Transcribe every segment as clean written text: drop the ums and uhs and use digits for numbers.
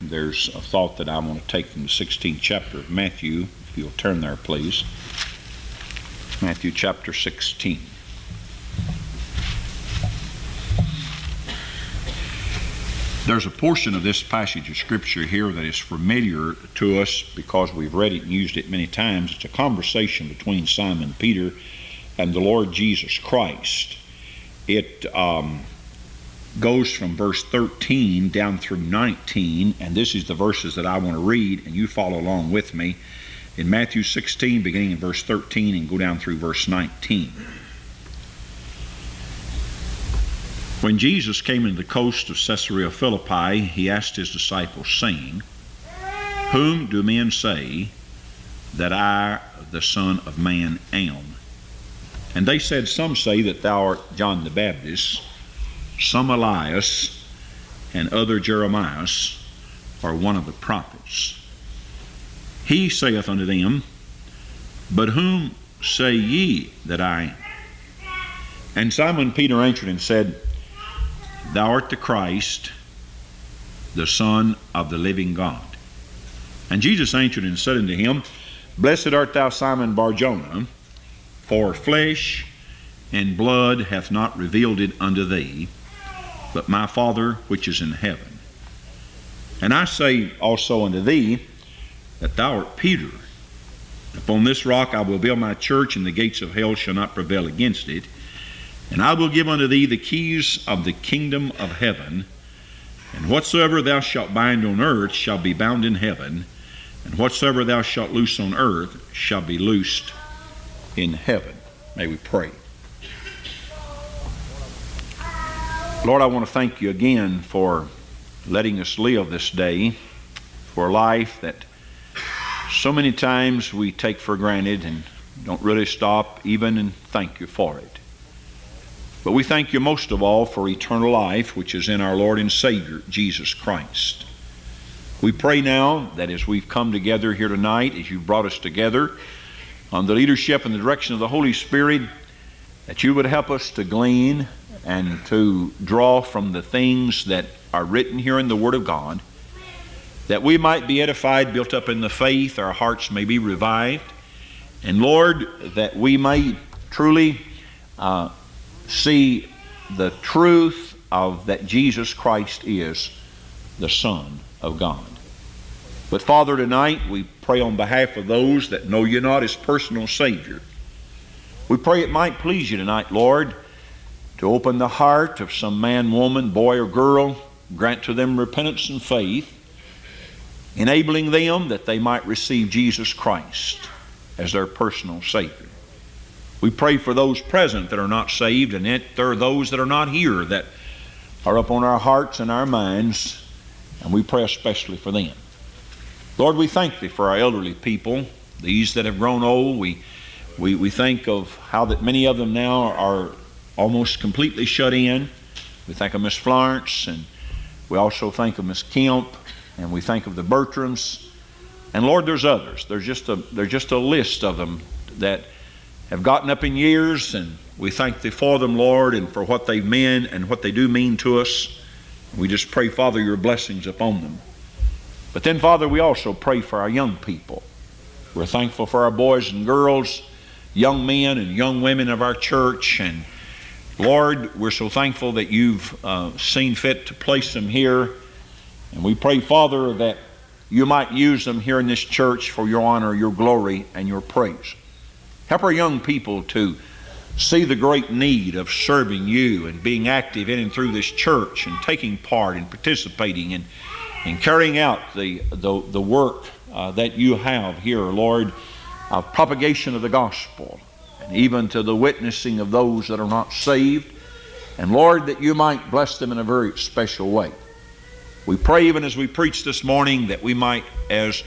there's a thought that I want to take from the 16th chapter of Matthew. If you'll turn there, please. Matthew chapter 16. There's a portion of this passage of Scripture here that is familiar to us because we've read it and used it many times. It's a conversation between Simon Peter and the Lord Jesus Christ. It goes from verse 13 down through 19, and this is the verses that I want to read, and you follow along with me. In Matthew 16, beginning in verse 13, and go down through verse 19. When Jesus came into the coast of Caesarea Philippi, he asked his disciples, saying, Whom do men say that I, the Son of Man, am? And they said, Some say that thou art John the Baptist, some Elias, and other Jeremias, or one of the prophets. He saith unto them, But whom say ye that I am? And Simon Peter answered and said, Thou art the Christ, the Son of the living God. And Jesus answered and said unto him, Blessed art thou, Simon Bar-Jonah, for flesh and blood hath not revealed it unto thee, but my Father which is in heaven. And I say also unto thee, that thou art Peter. Upon this rock I will build my church, and the gates of hell shall not prevail against it. And I will give unto thee the keys of the kingdom of heaven. And whatsoever thou shalt bind on earth shall be bound in heaven, and whatsoever thou shalt loose on earth shall be loosed in heaven. May we pray. Lord, I want to thank you again for letting us live this day, for a life that so many times we take for granted and don't really stop even and thank you for it. But we thank you most of all for eternal life, which is in our Lord and Savior, Jesus Christ. We pray now that as we've come together here tonight, as you've brought us together, on the leadership and the direction of the Holy Spirit, that you would help us to glean and to draw from the things that are written here in the Word of God, that we might be edified, built up in the faith, our hearts may be revived, and Lord, that we may truly see the truth of that Jesus Christ is the Son of God. But Father, tonight we pray on behalf of those that know you not as personal Savior. We pray it might please you tonight, Lord, to open the heart of some man, woman, boy, or girl, grant to them repentance and faith, enabling them that they might receive Jesus Christ as their personal Savior. We pray for those present that are not saved, and yet there are those that are not here that are upon our hearts and our minds, and we pray especially for them. Lord, we thank thee for our elderly people, these that have grown old. We think of how that many of them now are almost completely shut in. We think of Miss Florence, and we also think of Miss Kemp, and we think of the Bertrams. And Lord, there's others. There's just a list of them that have gotten up in years, and we thank thee for them, Lord, and for what they've meant and what they do mean to us. We just pray, Father, your blessings upon them. But then, Father, we also pray for our young people. We're thankful for our boys and girls, young men and young women of our church. And Lord, we're so thankful that you've seen fit to place them here. And we pray, Father, that you might use them here in this church for your honor, your glory, and your praise. Help our young people to see the great need of serving you and being active in and through this church and taking part and participating and carrying out the work that you have here, Lord, of propagation of the gospel, and even to the witnessing of those that are not saved. And Lord, that you might bless them in a very special way. We pray even as we preach this morning that we might, as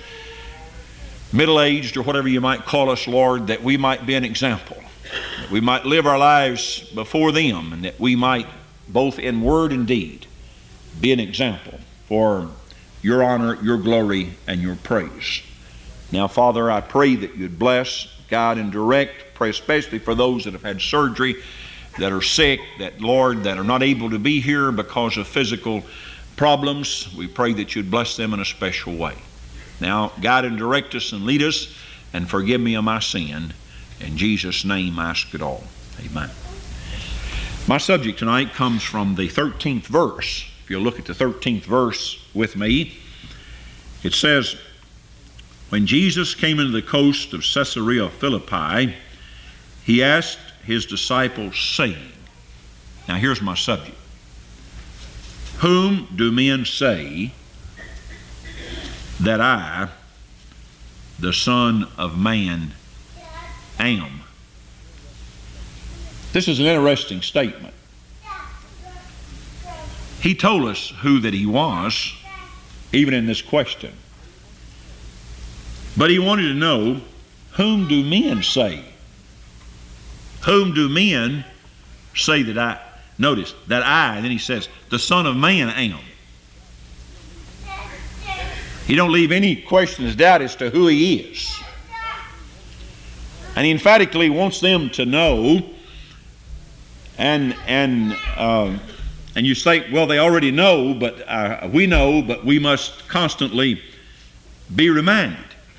middle-aged or whatever you might call us, Lord, that we might be an example. That we might live our lives before them, and that we might, both in word and deed, be an example for your honor, your glory, and your praise. Now, Father, I pray that you'd bless, guide, and direct. Pray especially for those that have had surgery, that are sick, that, Lord, that are not able to be here because of physical problems. We pray that you'd bless them in a special way. Now, guide and direct us and lead us, and forgive me of my sin. In Jesus' name I ask it all. Amen. My subject tonight comes from the 13th verse. If you'll look at the 13th verse with me, it says, when Jesus came into the coast of Caesarea Philippi, he asked his disciples, saying, now here's my subject. Whom do men say that I, the Son of Man, am? This is an interesting statement. He told us who that he was, even in this question. But he wanted to know, whom do men say? Whom do men say that I, notice, that I, and then he says, the Son of Man am. He don't leave any questions, doubt as to who he is. And he emphatically wants them to know, and you say, well, they already know, but we know, but we must constantly be reminded.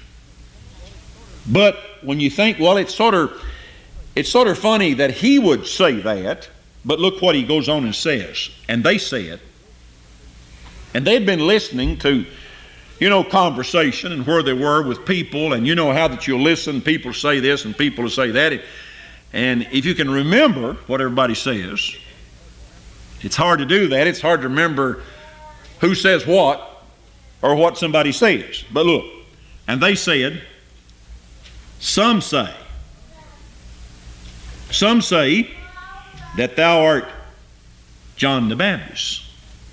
But when you think, well, it's sort of funny that he would say that, but look what he goes on and says. And they said, and they'd been listening to, conversation and where they were with people, and you know how that you'll listen, people say this and people say that. And if you can remember what everybody says, it's hard to do that. It's hard to remember who says what or what somebody says. But look, and they said, some say that thou art John the Baptist.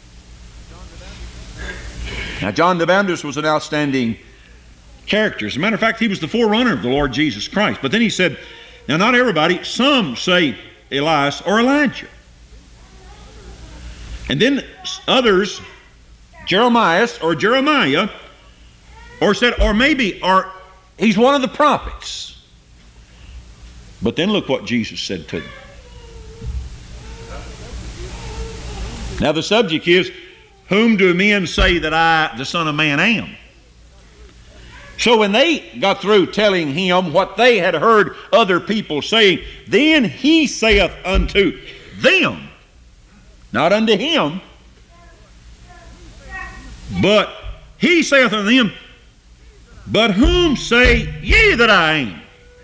Now, John the Baptist was an outstanding character. As a matter of fact, he was the forerunner of the Lord Jesus Christ. But then he said, now not everybody, some say Elias or Elijah. And then others, Jeremiah, or said, or maybe, or he's one of the prophets. But then look what Jesus said to them. Now the subject is, whom do men say that I, the Son of Man, am? So when they got through telling him what they had heard other people saying, then he saith unto them, not unto him, but he saith unto them, but whom say ye that I am?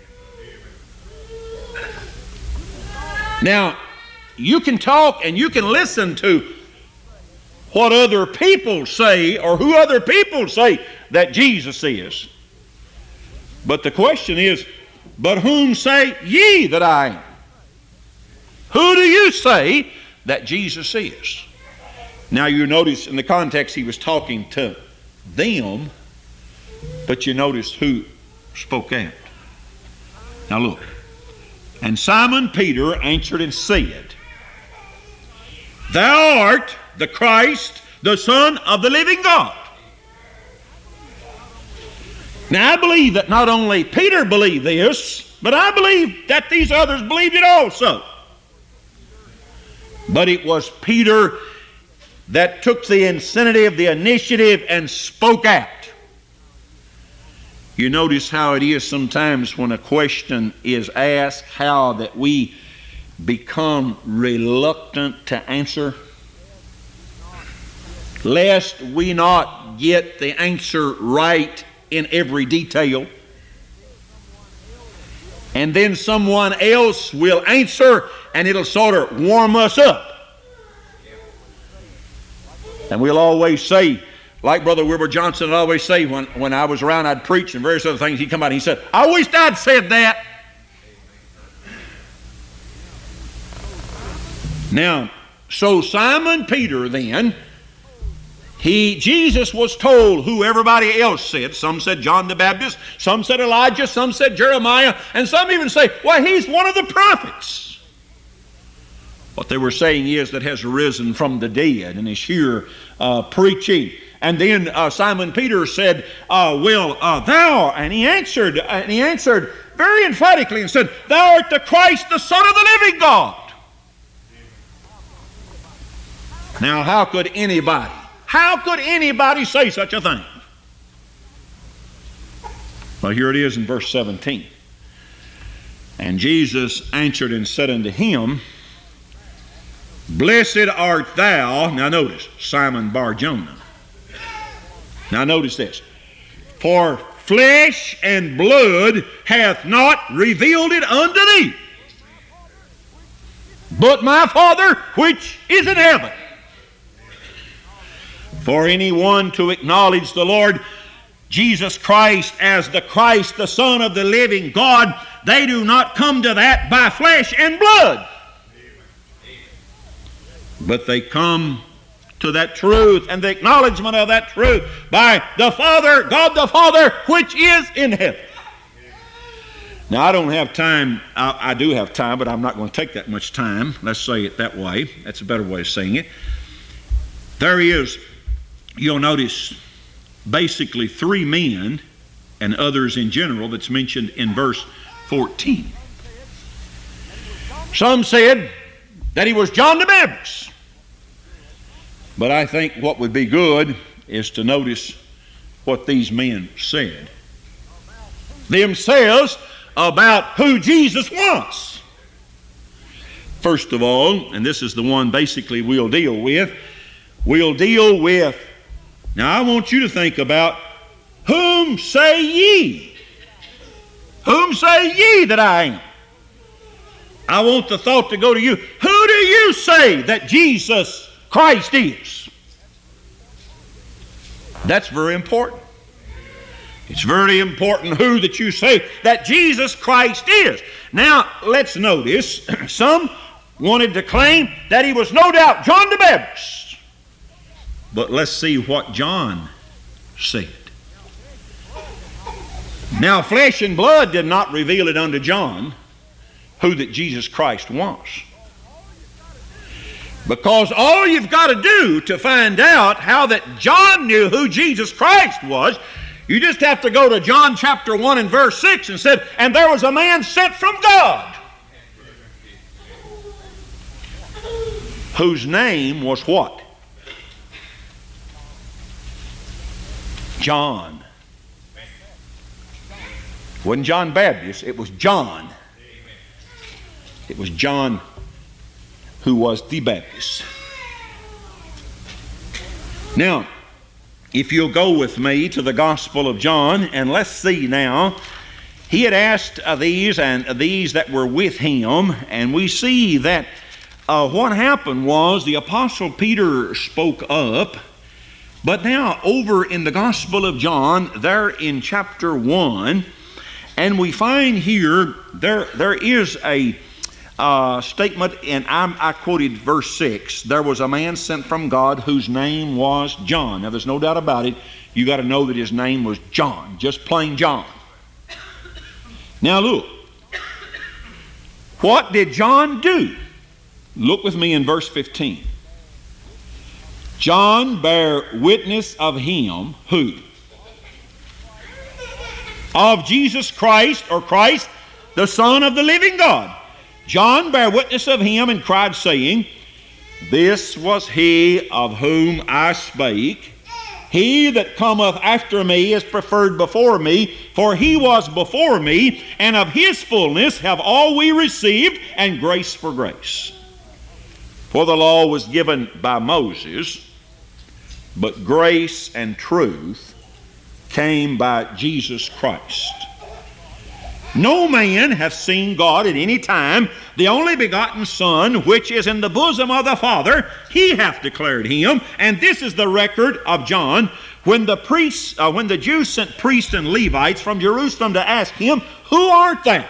Now, you can talk and you can listen to what other people say or who other people say that Jesus is. But the question is, but whom say ye that I am? Who do you say that Jesus is? Now you notice in the context he was talking to them, but you notice who spoke out. Now look, and Simon Peter answered and said, thou art the Christ, the Son of the living God. Now I believe that not only Peter believed this, but I believe that these others believed it also. But it was Peter that took the initiative and spoke out. You notice how it is sometimes when a question is asked, how that we become reluctant to answer, lest we not get the answer right in every detail. And then someone else will answer and it'll sort of warm us up. And we'll always say, like Brother Wilbur Johnson would always say when I was around, I'd preach and various other things, he'd come out and he said, I wished I'd said that. Now, so Simon Peter then, Jesus was told who everybody else said. Some said John the Baptist, some said Elijah, some said Jeremiah, and some even say, well, he's one of the prophets. What they were saying is that has arisen from the dead and is here preaching. And then Simon Peter said, thou, and he answered very emphatically and said, thou art the Christ, the Son of the living God. Now, how could anybody How could anybody say such a thing? Well, here it is in verse 17. And Jesus answered and said unto him, Blessed art thou, now notice, Simon Bar-Jonah. Now notice this. For flesh and blood hath not revealed it unto thee, but my Father which is in heaven. For anyone to acknowledge the Lord Jesus Christ as the Christ, the Son of the living God, they do not come to that by flesh and blood, but they come to that truth and the acknowledgement of that truth by the Father, God the Father, which is in heaven. Now, I don't have time. I do have time, but I'm not going to take that much time. Let's say it that way. That's a better way of saying it. There is, you'll notice, basically three men and others in general that's mentioned in verse 14. Some said that he was John the Baptist. But I think what would be good is to notice what these men said themselves about who Jesus was. First of all, and this is the one basically we'll deal with, now I want you to think about, whom say ye? Whom say ye that I am? I want the thought to go to you. Who do you say that Jesus Christ is? That's very important. It's very important who that you say that Jesus Christ is. Now, let's notice, some wanted to claim that he was no doubt John the Baptist. But let's see what John said. Now, flesh and blood did not reveal it unto John who that Jesus Christ was. Because all you've got to do to find out how that John knew who Jesus Christ was, you just have to go to John chapter 1 and verse 6 and said, and there was a man sent from God, whose name was what? John. It wasn't John Baptist, it was John. It was John who was the Baptist. Now, if you'll go with me to the Gospel of John, and let's see now, he had asked these and these that were with him, and we see that what happened was the Apostle Peter spoke up. But now over in the Gospel of John, there in chapter 1, and we find here there is a statement, and I quoted verse 6. There was a man sent from God whose name was John. Now there's no doubt about it. You got to know that his name was John, just plain John. Now look, what did John do? Look with me in verse 15. John bare witness of him, who? Of Jesus Christ, or Christ, the Son of the living God. John bare witness of him and cried, saying, This was he of whom I spake. He that cometh after me is preferred before me, for he was before me, and of his fullness have all we received, and grace for grace. For the law was given by Moses, but grace and truth came by Jesus Christ. No man hath seen God at any time. The only begotten Son, which is in the bosom of the Father, he hath declared him. And this is the record of John. When the Jews sent priests and Levites from Jerusalem to ask him, Who art thou?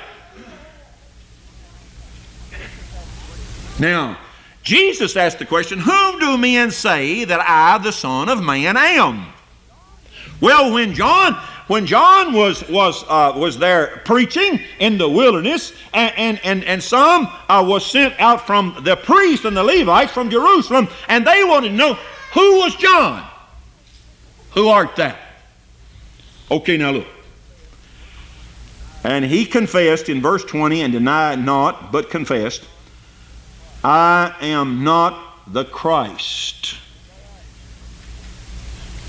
Now, Jesus asked the question, Whom do men say that I, the Son of Man, am? Well, when John was there preaching in the wilderness, and some was sent out from the priests and the Levites from Jerusalem, and they wanted to know, who was John? Who art thou? Okay, now look. And he confessed in verse 20, and denied not, but confessed, I am not the Christ.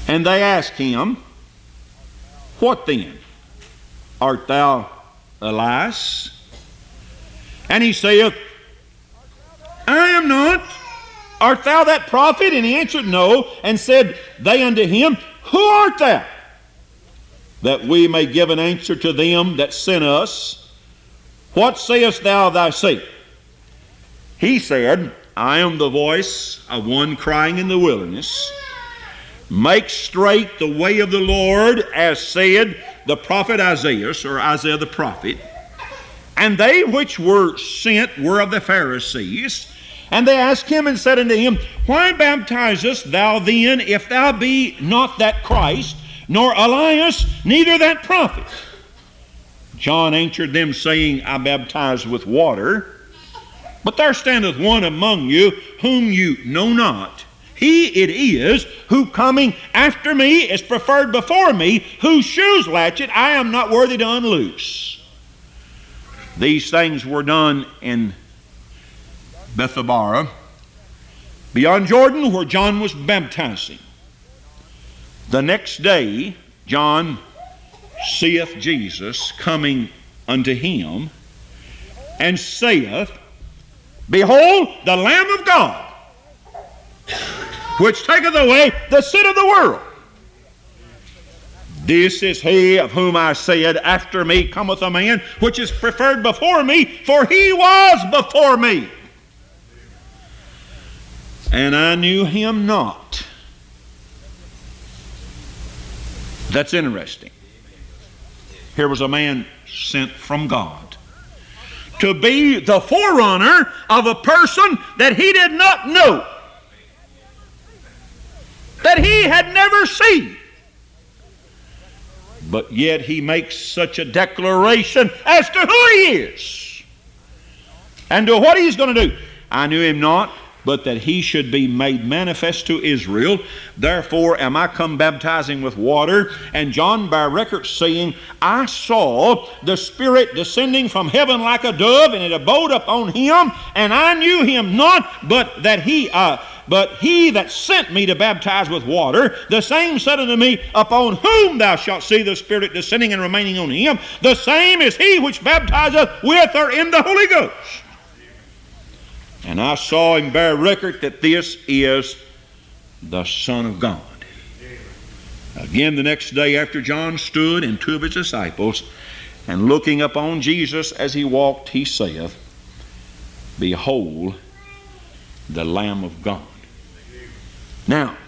And they asked him, What then? Art thou Elias? And he saith, I am not. Art thou that prophet? And he answered, No. And said they unto him, Who art thou? That we may give an answer to them that sent us. What sayest thou thyself? He said, I am the voice of one crying in the wilderness, Make straight the way of the Lord, as said the prophet Isaiah, or Isaiah the prophet. And they which were sent were of the Pharisees. And they asked him and said unto him, Why baptizest thou then, if thou be not that Christ, nor Elias, neither that prophet? John answered them, saying, I baptize with water, but there standeth one among you whom you know not. He it is who coming after me is preferred before me, whose shoes latchet I am not worthy to unloose. These things were done in Bethabara, beyond Jordan, where John was baptizing. The next day, John seeth Jesus coming unto him, and saith, Behold, the Lamb of God, which taketh away the sin of the world. This is he of whom I said, After me cometh a man which is preferred before me, for he was before me. And I knew him not. That's interesting. Here was a man sent from God to be the forerunner of a person that he did not know, that he had never seen. But yet he makes such a declaration as to who he is and to what he's going to do. I knew him not, but that he should be made manifest to Israel. Therefore am I come baptizing with water. And John bare record, saying, I saw the Spirit descending from heaven like a dove, and it abode upon him, and I knew him not, but he that sent me to baptize with water, the same said unto me, Upon whom thou shalt see the Spirit descending and remaining on him, the same is he which baptizeth with or in the Holy Ghost. And I saw him bear record that this is the Son of God. Again, the next day after John stood and two of his disciples, and looking upon Jesus as he walked, he saith, Behold, the Lamb of God. Now,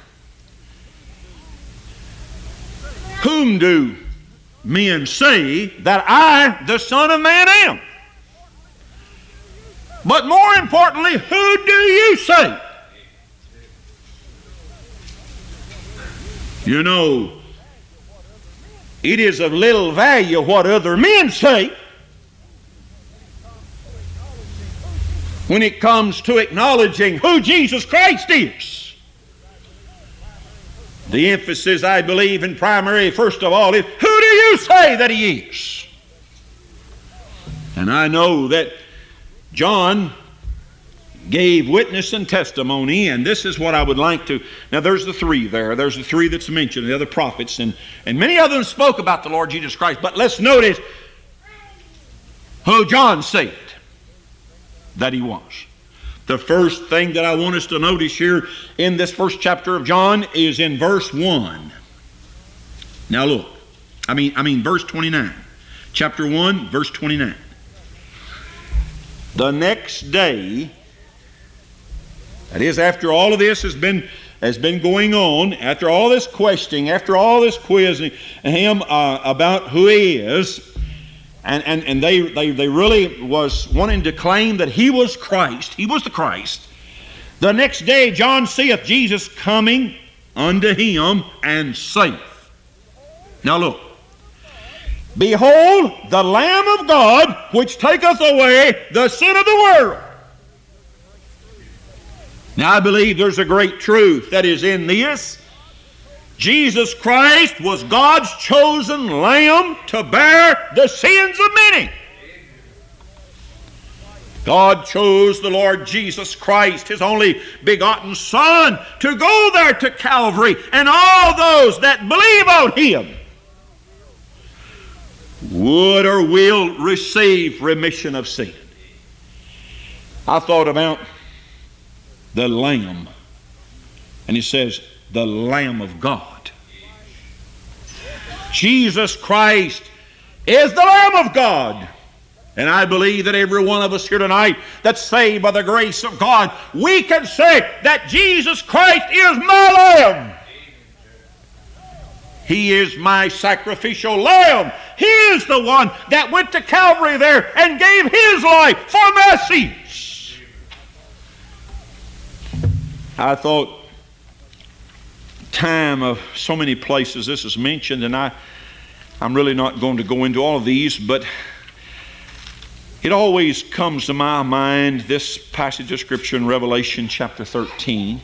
whom do men say that I, the Son of Man, am? But more importantly, who do you say? You know, it is of little value what other men say when it comes to acknowledging who Jesus Christ is. The emphasis, I believe, in primary, first of all, is who do you say that he is? And I know that John gave witness and testimony, and this is what I would like to... Now there's the three there. There's the three that's mentioned, the other prophets, and many of them spoke about the Lord Jesus Christ. But let's notice who John said that he was. The first thing that I want us to notice here in this first chapter of John is in verse 1. Now look, I mean verse 29. Chapter 1, verse 29. The next day, that is, after all of this has been going on, after all this questioning, after all this quizzing him about who he is, and they really was wanting to claim that he was Christ, he was the Christ. The next day John seeth Jesus coming unto him, and saith, now look, Behold, the Lamb of God, which taketh away the sin of the world. Now I believe there's a great truth that is in this. Jesus Christ was God's chosen Lamb to bear the sins of many. God chose the Lord Jesus Christ, His only begotten Son, to go there to Calvary, and all those that believe on Him would or will receive remission of sin. I thought about the Lamb, and He says, the Lamb of God. Jesus Christ is the Lamb of God. And I believe that every one of us here tonight that's saved by the grace of God, we can say that Jesus Christ is my Lamb. He is my sacrificial Lamb. He is the one that went to Calvary there and gave His life for my sins. I thought, time of so many places this is mentioned, and I'm really not going to go into all of these, but it always comes to my mind, this passage of Scripture in Revelation chapter 13.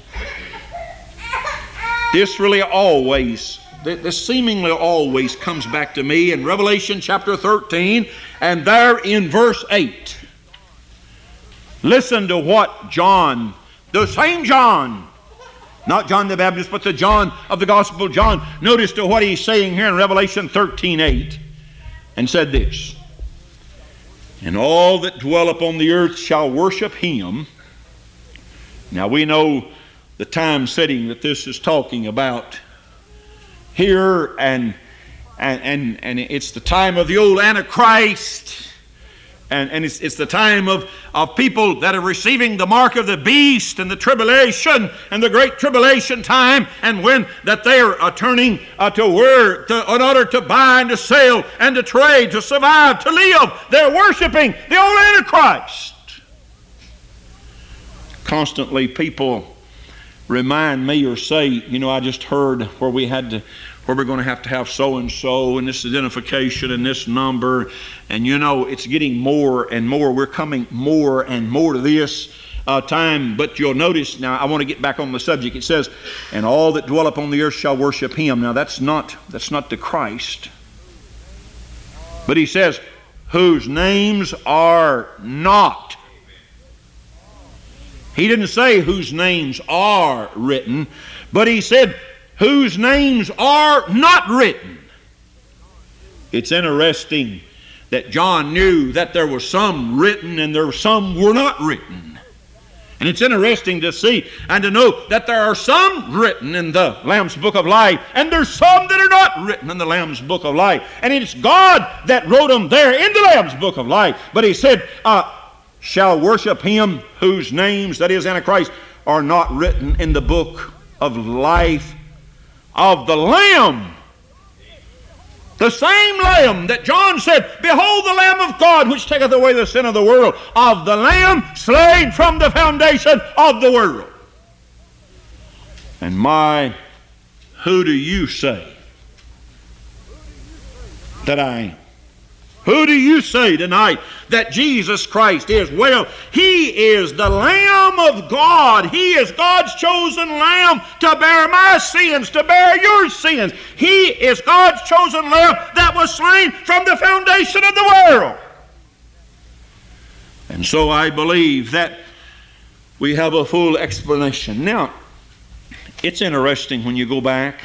This seemingly always comes back to me in Revelation chapter 13, and there in verse 8. Listen to what John, the same John, not John the Baptist, but the John of the Gospel of John, notice to what he's saying here in Revelation 13:8, and said this, and all that dwell upon the earth shall worship Him. Now we know the time setting that this is talking about here, and it's the time of the old Antichrist, and it's the time of people that are receiving the mark of the beast, and the tribulation, and the great tribulation time, and when that they are turning to work in order to buy and to sell and to trade, to survive, to live. They're worshiping the old Antichrist. Constantly people remind me or say, I just heard where we're going to have so and so, and this identification and this number, and it's getting more and more. We're coming more and more to this time. But you'll notice now, I want to get back on the subject. It says, and all that dwell upon the earth shall worship Him. Now that's not the Christ, but He says, whose names are not. He didn't say whose names are written, but He said whose names are not written. It's interesting that John knew that there were some written and there were some were not written. And it's interesting to see and to know that there are some written in the Lamb's Book of Life, and there's some that are not written in the Lamb's Book of Life. And it's God that wrote them there in the Lamb's Book of Life. But He said, shall worship Him whose names, that is Antichrist, are not written in the book of life of the Lamb. The same Lamb that John said, behold the Lamb of God, which taketh away the sin of the world, of the Lamb slain from the foundation of the world. And who do you say that I am? Who do you say tonight that Jesus Christ is? Well, He is the Lamb of God. He is God's chosen Lamb to bear my sins, to bear your sins. He is God's chosen Lamb that was slain from the foundation of the world. And so I believe that we have a full explanation. Now, it's interesting when you go back.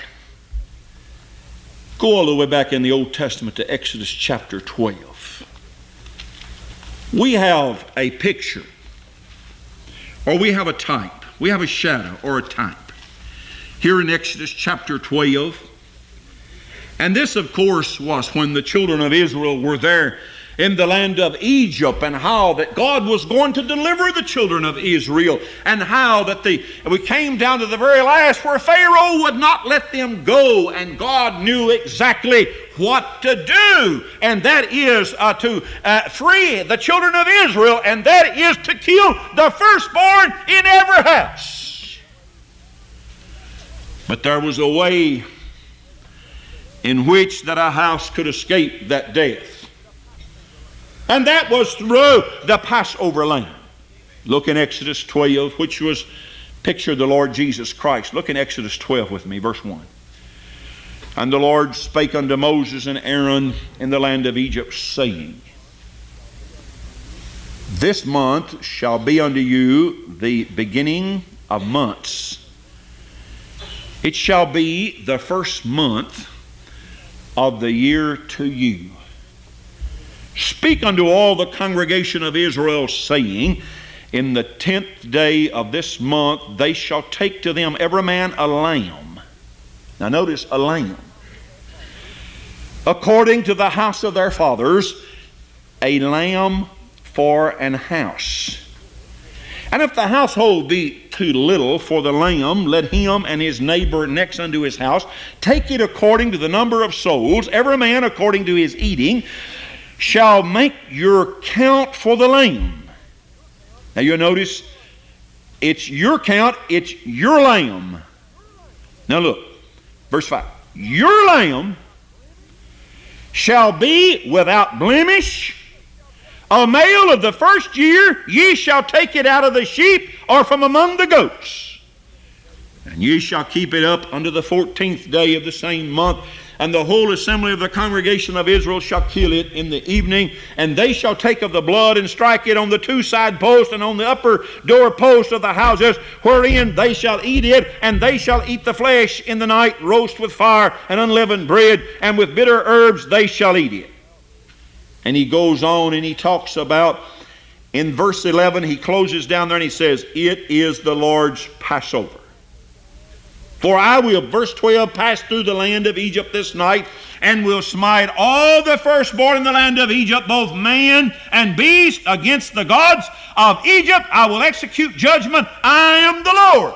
Go all the way back in the Old Testament to Exodus chapter 12. We have a picture, or we have a type. We have a shadow or a type here in Exodus chapter 12. And this, of course, was when the children of Israel were there in the land of Egypt, and how that God was going to deliver the children of Israel, and how that we came down to the very last where Pharaoh would not let them go, and God knew exactly what to do, and that is to free the children of Israel, and that is to kill the firstborn in every house. But there was a way in which that a house could escape that death. And that was through the Passover lamb. Look in Exodus 12, which was pictured the Lord Jesus Christ. Look in Exodus 12 with me, verse 1. And the Lord spake unto Moses and Aaron in the land of Egypt, saying, This month shall be unto you the beginning of months. It shall be the first month of the year to you. Speak unto all the congregation of Israel, saying, in the 10th day of this month they shall take to them every man a lamb. Now notice, a lamb. According to the house of their fathers, a lamb for an house. And if the household be too little for the lamb, let him and his neighbor next unto his house take it according to the number of souls, every man according to his eating, shall make your count for the lamb. Now you'll notice, it's your count, it's your lamb. Now look, verse 5. Your lamb shall be without blemish, a male of the first year. Ye shall take it out of the sheep or from among the goats. And ye shall keep it up unto the 14th day of the same month. And the whole assembly of the congregation of Israel shall kill it in the evening. And they shall take of the blood and strike it on the two side posts and on the upper door posts of the houses, wherein they shall eat it. And they shall eat the flesh in the night, roast with fire and unleavened bread, and with bitter herbs they shall eat it. And he goes on and he talks about, in verse 11, he closes down there and he says, it is the Lord's Passover. For I will, verse 12, pass through the land of Egypt this night, and will smite all the firstborn in the land of Egypt, both man and beast, against the gods of Egypt. I will execute judgment. I am the Lord.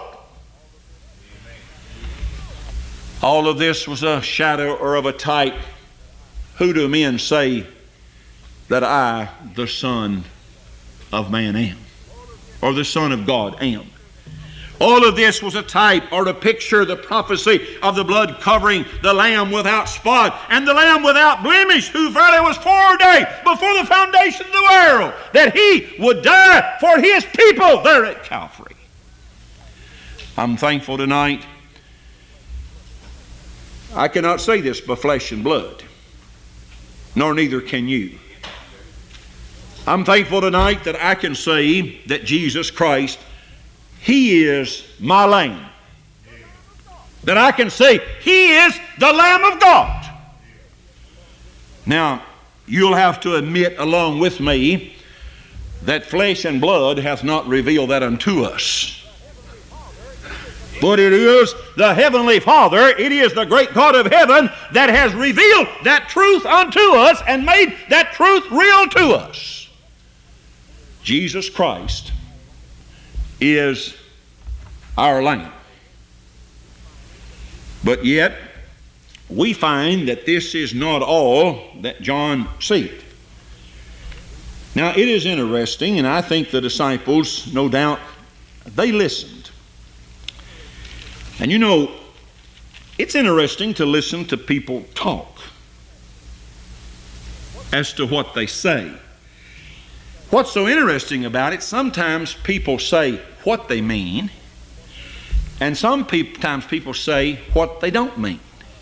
All of this was a shadow or of a type. Who do men say that I, the Son of Man, am? Or the Son of God am? All of this was a type or a picture, the prophecy of the blood covering the Lamb without spot and the Lamb without blemish, who verily was foreordained before the foundation of the world, that he would die for his people there at Calvary. I'm thankful tonight. I cannot say this by flesh and blood, nor neither can you. I'm thankful tonight that I can say that Jesus Christ, he is my Lamb. That I can say he is the Lamb of God. Now, you'll have to admit along with me that flesh and blood hath not revealed that unto us. But it is the Heavenly Father, it is the great God of heaven that has revealed that truth unto us and made that truth real to us. Jesus Christ is our Lamb. But yet, we find that this is not all that John said. Now, it is interesting, and I think the disciples, no doubt, they listened. And you know, it's interesting to listen to people talk as to what they say. What's so interesting about it, sometimes people say what they mean, and sometimes people say what they don't mean.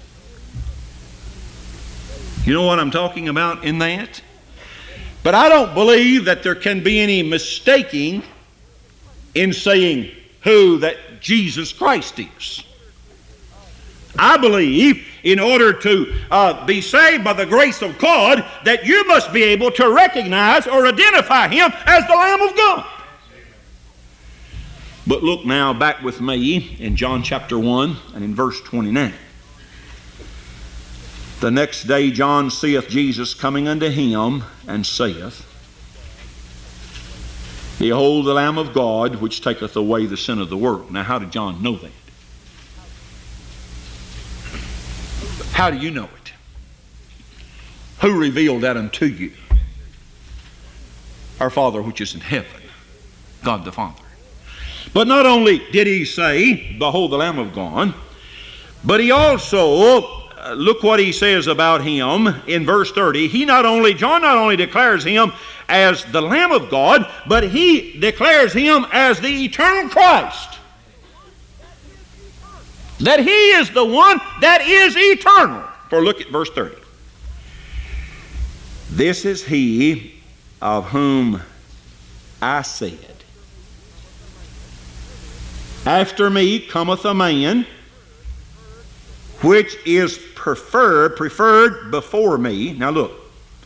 You know what I'm talking about in that? But I don't believe that there can be any mistaking in saying who that Jesus Christ is. I believe in order to be saved by the grace of God, that you must be able to recognize or identify him as the Lamb of God. But look now back with me in John chapter 1 and in verse 29. The next day John seeth Jesus coming unto him, and saith, Behold the Lamb of God, which taketh away the sin of the world. Now how did John know that? How do you know it? Who revealed that unto you? Our Father which is in heaven, God the Father. But not only did he say, Behold the Lamb of God, but he also, look what he says about him in verse 30. John not only declares him as the Lamb of God, but he declares him as the eternal Christ. That he is the one that is eternal. For look at verse 30. This is he of whom I said, after me cometh a man which is preferred before me. Now look,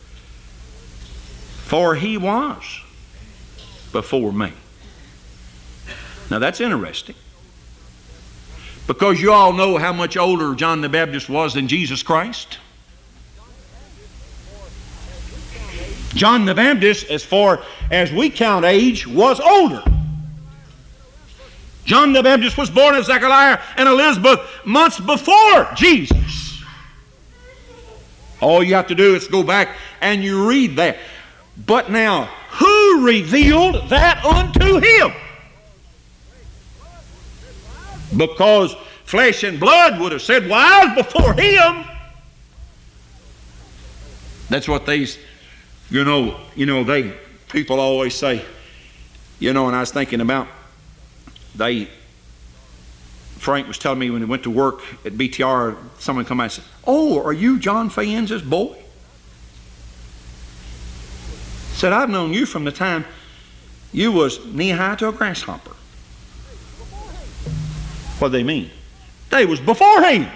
for he was before me. Now that's interesting, because you all know how much older John the Baptist was than Jesus Christ. John the Baptist, as far as we count age, was older. John the Baptist was born of Zechariah and Elizabeth months before Jesus. All you have to do is go back and you read that. But now, who revealed that unto him? Because flesh and blood would have said, well, I was before him. That's what these, people always say, and I was thinking about, Frank was telling me when he went to work at BTR, someone come out and said, oh, are you John Fayenza's boy? Said, I've known you from the time you was knee-high to a grasshopper. What do they mean? They was before him.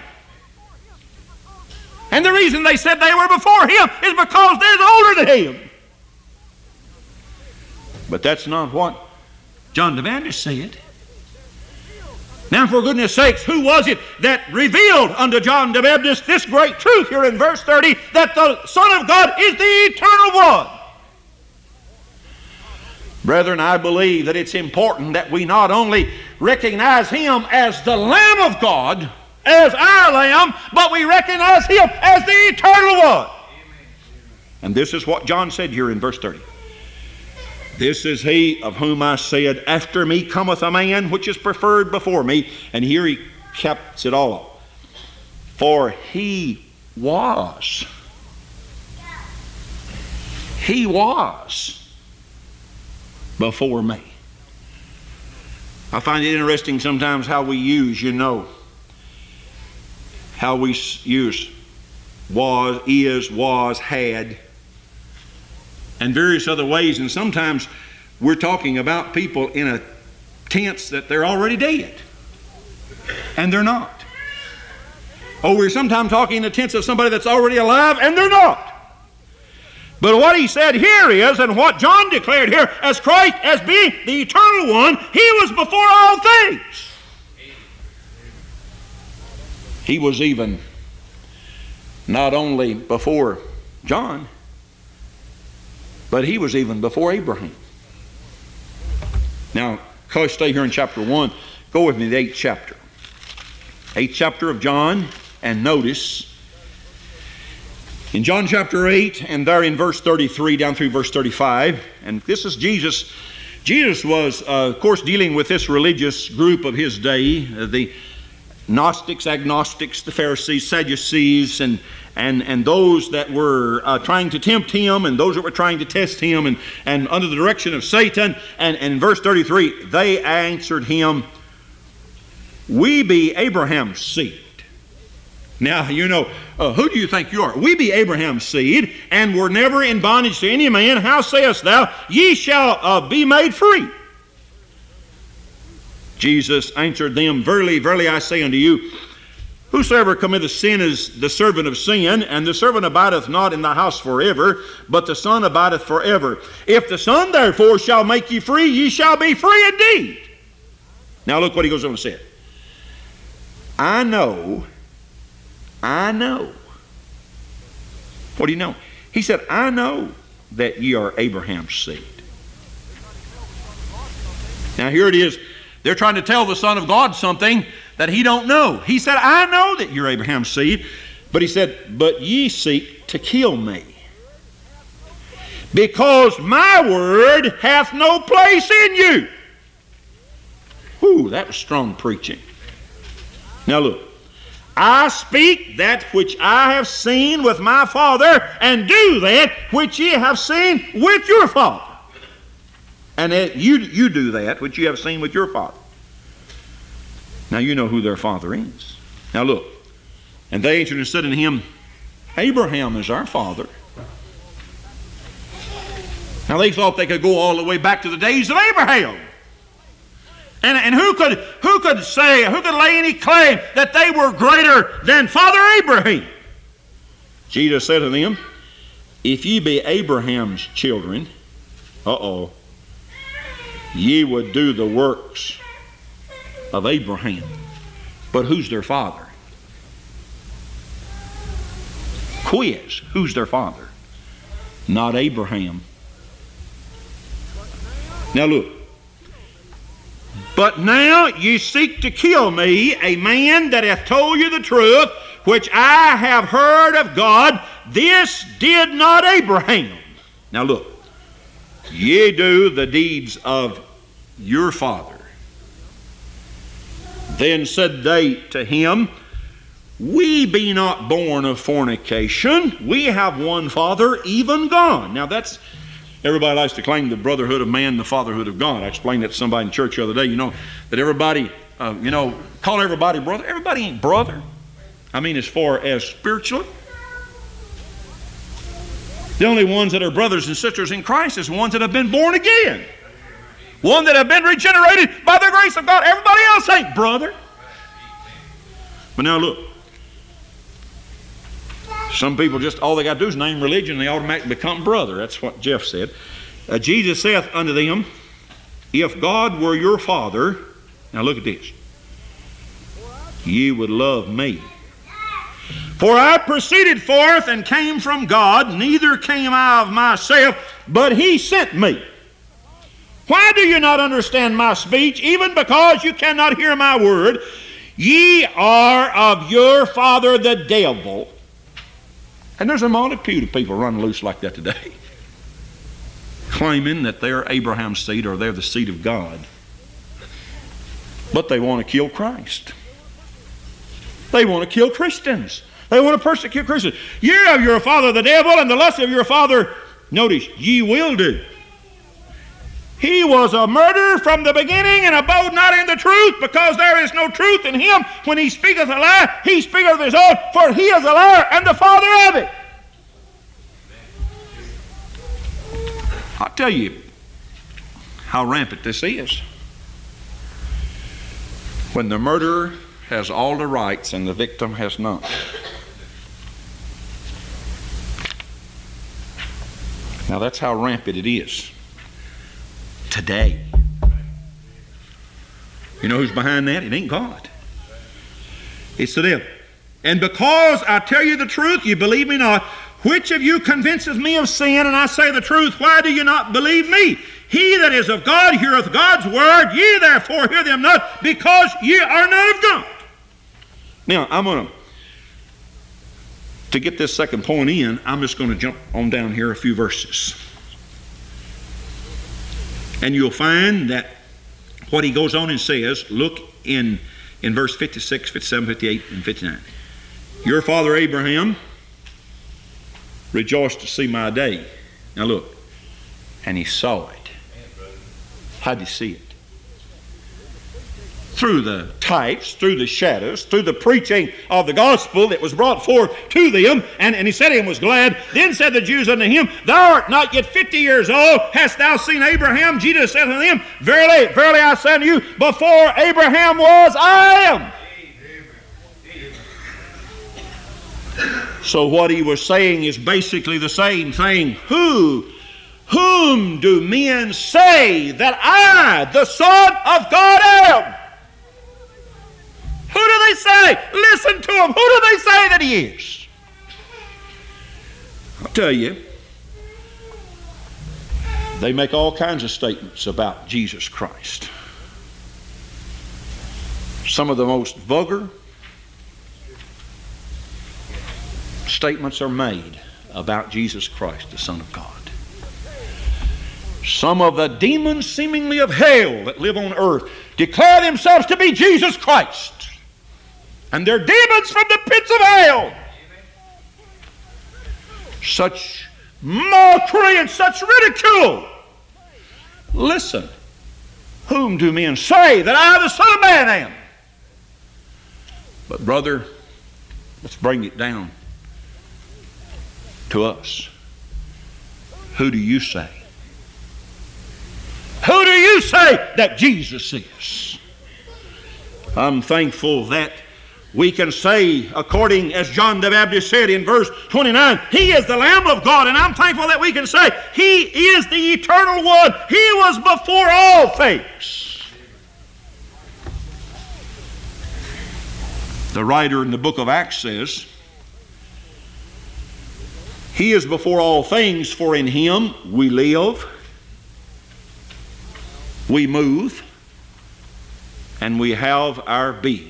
And the reason they said they were before him is because they're older than him. But that's not what John the Baptist said. Now, for goodness sakes, who was it that revealed unto John the Baptist this great truth here in verse 30, that the Son of God is the eternal one? Brethren, I believe that it's important that we not only recognize him as the Lamb of God, as our Lamb, but we recognize him as the eternal one. And this is what John said here in verse 30. This is he of whom I said, after me cometh a man which is preferred before me. And here he caps it all off. For he was before me. I find it interesting sometimes how we use, how we use was, is, was, had, and various other ways. And sometimes we're talking about people in a tense that they're already dead, and they're not. Or we're sometimes talking in the tense of somebody that's already alive, and they're not. But what he said here is, and what John declared here, as Christ as being the eternal one, he was before all things. He was even not only before John, but he was even before Abraham. Now, stay here in chapter 1. Go with me to the 8th chapter. 8th chapter of John, and notice in John chapter 8, and there in verse 33 down through verse 35, and this is Jesus. Jesus was, of course, dealing with this religious group of his day, the Gnostics, Agnostics, the Pharisees, Sadducees, and those that were trying to tempt him, and those that were trying to test him, and under the direction of Satan. And in verse 33, they answered him, we be Abraham's seed. Now, who do you think you are? We be Abraham's seed, and were never in bondage to any man. How sayest thou, ye shall be made free? Jesus answered them, verily, verily, I say unto you, whosoever committeth sin is the servant of sin, and the servant abideth not in the house forever, but the Son abideth forever. If the Son therefore shall make you free, ye shall be free indeed. Now look what he goes on to say. I know. What do you know? He said, I know that ye are Abraham's seed. Now here it is. They're trying to tell the Son of God something that he don't know. He said, I know that you're Abraham's seed. But he said, but ye seek to kill me, because my word hath no place in you. Whew, that was strong preaching. Now look. I speak that which I have seen with my Father, and do that which ye have seen with your father. And you do that which you have seen with your father. Now you know who their father is. Now look. And they answered and said unto him, Abraham is our father. Now they thought they could go all the way back to the days of Abraham. And who could lay any claim that they were greater than Father Abraham? Jesus said to them, if ye be Abraham's children, ye would do the works of Abraham. But who's their father? Quiz, who's their father? Not Abraham. Now look. But now ye seek to kill me, a man that hath told you the truth, which I have heard of God. This did not Abraham. Now look. Ye do the deeds of your father. Then said they to him, we be not born of fornication. We have one Father, even God. Now that's, everybody likes to claim the brotherhood of man, the fatherhood of God. I explained that to somebody in church the other day, that everybody, call everybody brother. Everybody ain't brother. I mean, as far as spiritually. The only ones that are brothers and sisters in Christ is ones that have been born again. One that have been regenerated by the grace of God. Everybody else ain't brother. But now look. Some people just, all they got to do is name religion and they automatically become brother. That's what Jeff said. Jesus saith unto them, if God were your Father, now look at this, ye would love me. For I proceeded forth and came from God, neither came I of myself, but he sent me. Why do you not understand my speech, even because you cannot hear my word? Ye are of your father the devil. And there's a multitude of people running loose like that today, claiming that they're Abraham's seed or they're the seed of God. But they want to kill Christ. They want to kill Christians. They want to persecute Christians. Ye of your father the devil, and the lust of your father, notice, ye will do. He was a murderer from the beginning and abode not in the truth, because there is no truth in him. When he speaketh a lie, he speaketh of his own, for he is a liar and the father of it. I'll tell you how rampant this is. When the murderer has all the rights and the victim has none. Now that's how rampant it is today. You know who's behind that? It ain't God. It's the devil. And because I tell you the truth, you believe me not. Which of you convinces me of sin, and I say the truth? Why do you not believe me? He that is of God heareth God's word. Ye therefore hear them not, because ye are not of God. Now, to get this second point in, I'm just going to jump on down here a few verses. And you'll find that what he goes on and says, look in verse 56, 57, 58, and 59. Your father Abraham rejoiced to see my day. Now look, and he saw it. How did he see it? Through the types, through the shadows, through the preaching of the gospel that was brought forth to them. And he said and was glad. Then said the Jews unto him, thou art not yet 50 years old. Hast thou seen Abraham? Jesus said unto them, verily, verily I say unto you, before Abraham was, I am. So what he was saying is basically the same thing. Whom do men say that I, the Son of God, am? Who do they say? Listen to him. Who do they say that he is? I'll tell you, they make all kinds of statements about Jesus Christ. Some of the most vulgar statements are made about Jesus Christ, the Son of God. Some of the demons seemingly of hell that live on earth declare themselves to be Jesus Christ. And they're demons from the pits of hell. Such mockery and such ridicule. Listen, whom do men say that I, the Son of Man, am? But brother, let's bring it down to us. Who do you say you say that Jesus is? I'm thankful that we can say, according as John the Baptist said in verse 29, He is the Lamb of God. And I'm thankful that we can say, He is the eternal one. He was before all things. The writer in the book of Acts says, He is before all things, for in Him we live, we move, and we have our being.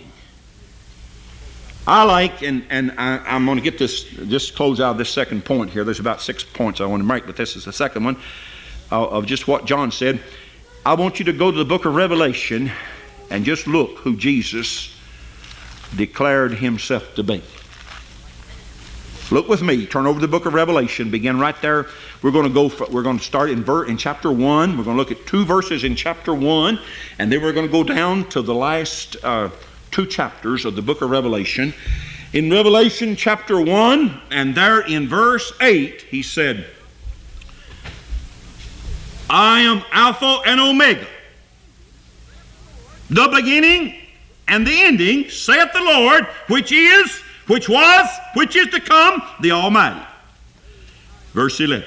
I like, and I'm going to get this, just close out this second point here. There's about 6 points I want to make, but this is the second one of just what John said. I want you to go to the book of Revelation and just look who Jesus declared Himself to be. Look with me. Turn over to the book of Revelation. Begin right there. We're going to start in chapter 1. We're going to look at 2 verses in chapter 1, and then we're going to go down to the last 2 chapters of the book of Revelation. In Revelation chapter 1, and there in verse 8, he said, I am Alpha and Omega, the beginning and the ending, saith the Lord, which is, which was, which is to come, the Almighty. Verse 11.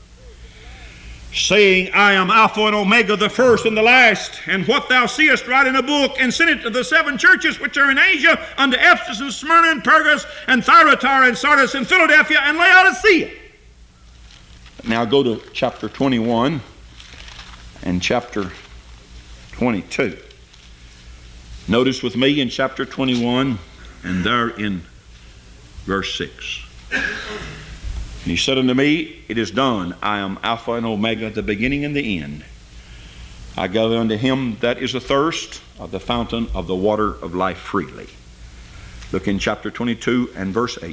Saying, I am Alpha and Omega, the first and the last, and what thou seest write in a book, and send it to the 7 churches which are in Asia, unto Ephesus and Smyrna and Pergamos and Thyatira and Sardis and Philadelphia and Laodicea. Now go to chapter 21 and chapter 22. Notice with me in chapter 21 and there in verse 6. And he said unto me, It is done. I am Alpha and Omega, the beginning and the end. I give unto him that is athirst of the fountain of the water of life freely. Look in chapter 22 and verse 8.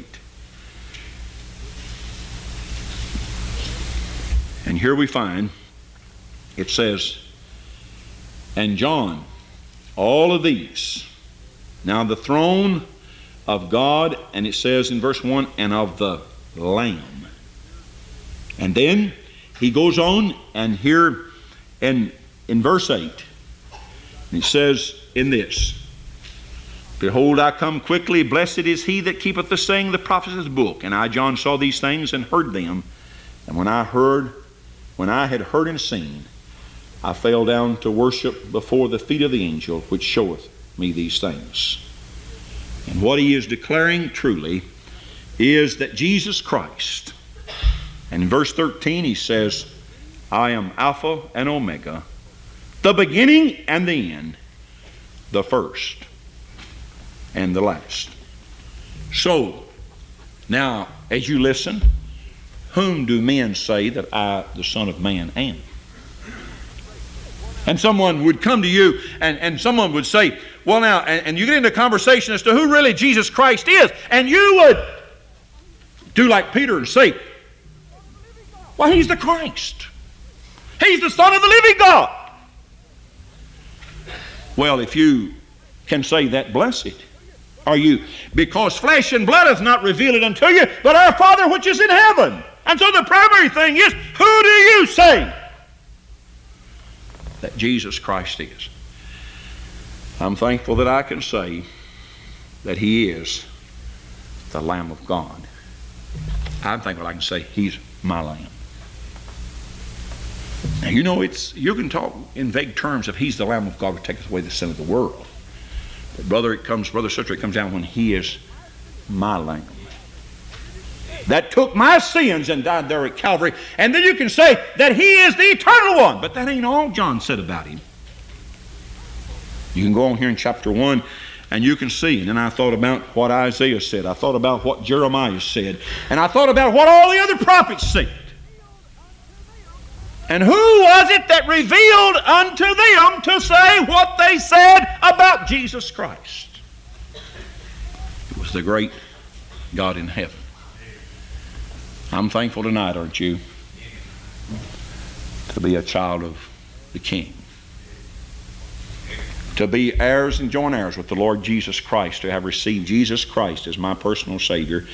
And here we find, it says, And John, all of these, now the throne of God, and it says in verse 1, and of the Lamb. And then he goes on, and here in verse 8, he says in this, Behold, I come quickly, blessed is he that keepeth the saying of the prophet's book. And I, John, saw these things and heard them. And when I had heard and seen, I fell down to worship before the feet of the angel which showeth me these things. And what he is declaring truly is that Jesus Christ, and in verse 13 he says, I am Alpha and Omega, the beginning and the end, the first and the last. So, now as you listen, whom do men say that I, the Son of Man, am? And someone would come to you and someone would say, well now, and you get into a conversation as to who really Jesus Christ is, and you would do like Peter and say, well, he's the Christ. He's the Son of the living God. Well, if you can say that, blessed are you, because flesh and blood hath not revealed it unto you, but our Father which is in heaven. And so the primary thing is, who do you say that Jesus Christ is? I'm thankful that I can say that he is the Lamb of God. I'm thankful I can say he's my Lamb. Now, you know, you can talk in vague terms if he's the Lamb of God who taketh away the sin of the world. But brother sister, it comes down when he is my Lamb that took my sins and died there at Calvary. And then you can say that he is the eternal one. But that ain't all John said about him. You can go on here in chapter 1 and you can see. And then I thought about what Isaiah said. I thought about what Jeremiah said. And I thought about what all the other prophets said. And who was it that revealed unto them to say what they said about Jesus Christ? It was the great God in heaven. I'm thankful tonight, aren't you, to be a child of the King. To be heirs and joint heirs with the Lord Jesus Christ, to have received Jesus Christ as my personal Savior.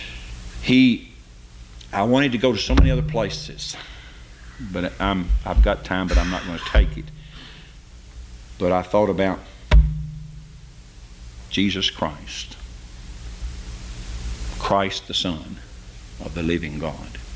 I wanted to go to so many other places, but I've got time, but I'm not going to take it. But I thought about Jesus Christ, Christ the Son of the living God.